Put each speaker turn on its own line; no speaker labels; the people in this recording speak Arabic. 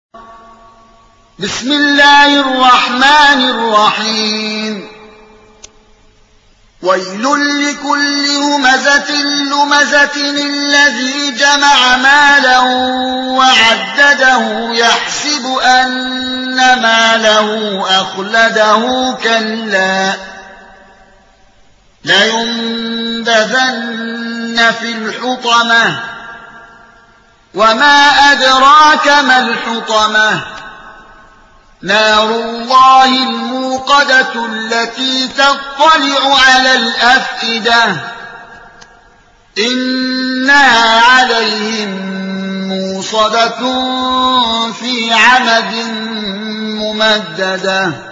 بسم الله الرحمن الرحيم ويل لكل همزة لمزة الذي جمع مالا وعدده يحسب أن ماله أخلده كلا لينبذن في الحطمة وما أدراك ما الحطمة نار الله الموقدة التي تطلع على الأفئدة إنها عليهم موصدة في عمد ممددة.